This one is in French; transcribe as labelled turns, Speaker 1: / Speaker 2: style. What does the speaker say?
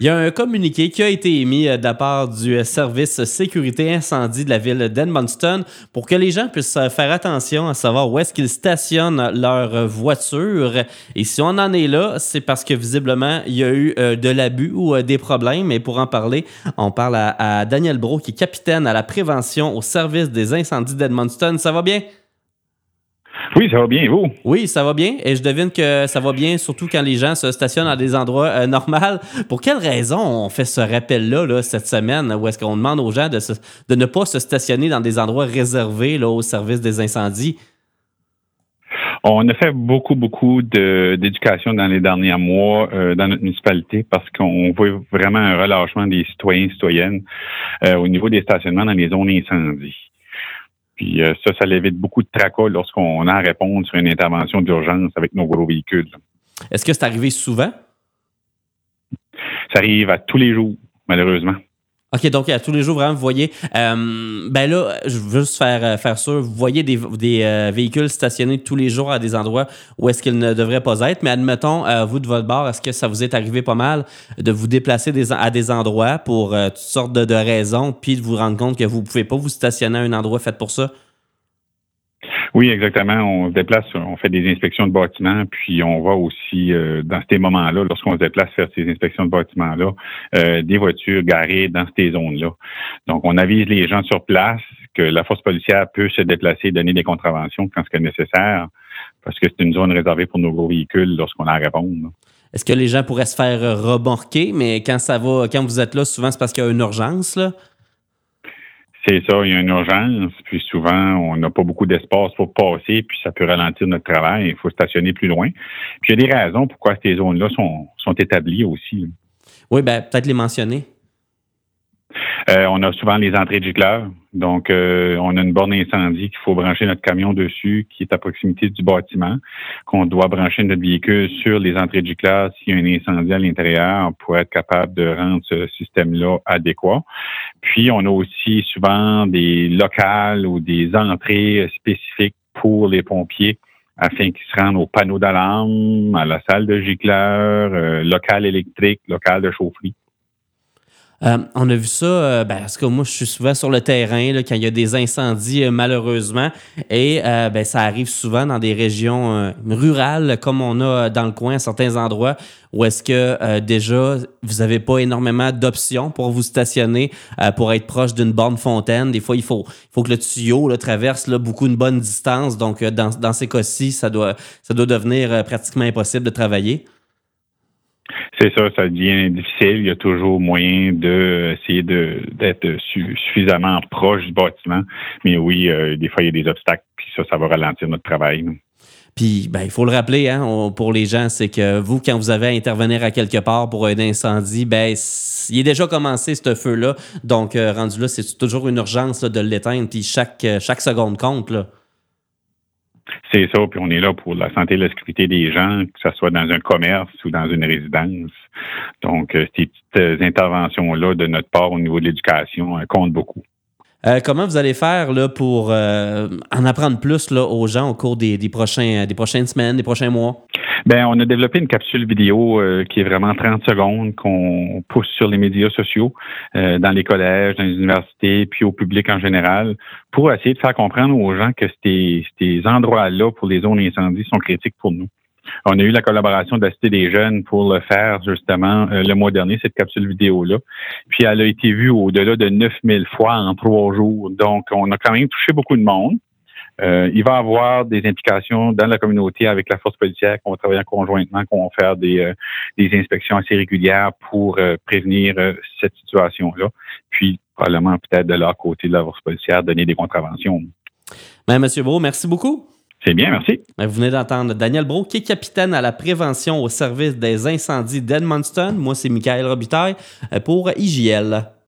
Speaker 1: Il y a un communiqué qui a été émis de la part du service sécurité incendie de la ville d'Edmundston pour que les gens puissent faire attention à savoir où est-ce qu'ils stationnent leur voiture. Et si on en est là, c'est parce que visiblement, il y a eu de l'abus ou des problèmes. Et pour en parler, on parle à Daniel Brault, qui est capitaine à la prévention au service des incendies d'Edmundston. Ça va bien?
Speaker 2: Oui, ça va bien, et vous?
Speaker 1: Oui, ça va bien. Et je devine que ça va bien, surtout quand les gens se stationnent à des endroits normaux. Pour quelle raison on fait ce rappel-là là, cette semaine, où est-ce qu'on demande aux gens de ne pas se stationner dans des endroits réservés là, au service des incendies?
Speaker 2: On a fait beaucoup d'éducation dans les derniers mois dans notre municipalité parce qu'on voit vraiment un relâchement des citoyens et citoyennes au niveau des stationnements dans les zones incendies. Puis ça l'évite beaucoup de tracas lorsqu'on a à répondre sur une intervention d'urgence avec nos gros véhicules.
Speaker 1: Est-ce que c'est arrivé souvent?
Speaker 2: Ça arrive à tous les jours, malheureusement.
Speaker 1: OK, donc à tous les jours, vraiment, vous voyez... ben là, je veux juste faire sûr, vous voyez des véhicules stationnés tous les jours à des endroits où est-ce qu'ils ne devraient pas être, mais admettons, vous, de votre bord, est-ce que ça vous est arrivé pas mal de vous déplacer à des endroits pour toutes sortes de raisons, puis de vous rendre compte que vous ne pouvez pas vous stationner à un endroit fait pour ça?
Speaker 2: Oui, exactement. On se déplace, on fait des inspections de bâtiments, puis on va aussi, dans ces moments-là, lorsqu'on se déplace faire ces inspections de bâtiments-là, des voitures garées dans ces zones-là. Donc, on avise les gens sur place que la force policière peut se déplacer et donner des contraventions quand c'est nécessaire, parce que c'est une zone réservée pour nos gros véhicules lorsqu'on a à répondre. Là.
Speaker 1: Est-ce que les gens pourraient se faire remorquer, mais quand vous êtes là, souvent c'est parce qu'il y a une urgence, là?
Speaker 2: C'est ça, il y a une urgence, puis souvent, on n'a pas beaucoup d'espace pour passer, puis ça peut ralentir notre travail, il faut stationner plus loin. Puis il y a des raisons pourquoi ces zones-là sont établies aussi.
Speaker 1: Oui, ben peut-être les mentionner.
Speaker 2: On a souvent les entrées de gicleurs. Donc, on a une borne incendie qu'il faut brancher notre camion dessus, qui est à proximité du bâtiment, qu'on doit brancher notre véhicule sur les entrées de gicleurs s'il y a un incendie à l'intérieur pour être capable de rendre ce système-là adéquat. Puis, on a aussi souvent des locales ou des entrées spécifiques pour les pompiers afin qu'ils se rendent aux panneaux d'alarme, à la salle de gicleur, local électrique, local de chaufferie.
Speaker 1: On a vu ça, parce que moi, je suis souvent sur le terrain là, quand il y a des incendies, malheureusement. Et ça arrive souvent dans des régions rurales, comme on a dans le coin à certains endroits, où est-ce que déjà, vous n'avez pas énormément d'options pour vous stationner, pour être proche d'une borne fontaine. Des fois, il faut que le tuyau là, traverse là, beaucoup une bonne distance. Donc, dans ces cas-ci, ça doit devenir pratiquement impossible de travailler.
Speaker 2: C'est ça, ça devient difficile. Il y a toujours moyen d'essayer d'être suffisamment proche du bâtiment. Mais oui, des fois, il y a des obstacles, puis ça va ralentir notre travail.
Speaker 1: Puis, il faut le rappeler, hein, pour les gens, c'est que vous, quand vous avez à intervenir à quelque part pour un incendie, il est déjà commencé, ce feu-là. Donc, rendu là, c'est toujours une urgence là, de l'éteindre. Puis, chaque seconde compte, là.
Speaker 2: C'est ça, puis on est là pour la santé et la sécurité des gens, que ce soit dans un commerce ou dans une résidence. Donc, ces petites interventions-là de notre part au niveau de l'éducation comptent beaucoup.
Speaker 1: Comment vous allez faire là, pour en apprendre plus là, aux gens au cours des prochaines semaines, des prochains mois?
Speaker 2: Bien, on a développé une capsule vidéo qui est vraiment 30 secondes qu'on pousse sur les médias sociaux, dans les collèges, dans les universités, puis au public en général, pour essayer de faire comprendre aux gens que ces endroits-là pour les zones incendies sont critiques pour nous. On a eu la collaboration de la Cité des Jeunes pour le faire, justement, le mois dernier, cette capsule vidéo-là. Puis, elle a été vue au-delà de 9000 fois en 3 jours. Donc, on a quand même touché beaucoup de monde. Il va y avoir des implications dans la communauté avec la force policière qu'on va travailler conjointement, qu'on va faire des inspections assez régulières pour prévenir cette situation-là. Puis, probablement, peut-être de leur côté de la force policière, donner des contraventions.
Speaker 1: M. Brault, merci beaucoup.
Speaker 2: C'est bien, merci.
Speaker 1: Vous venez d'entendre Daniel Brault, qui est capitaine à la prévention au service des incendies d'Edmundston. Moi, c'est Michael Robitaille pour IJL.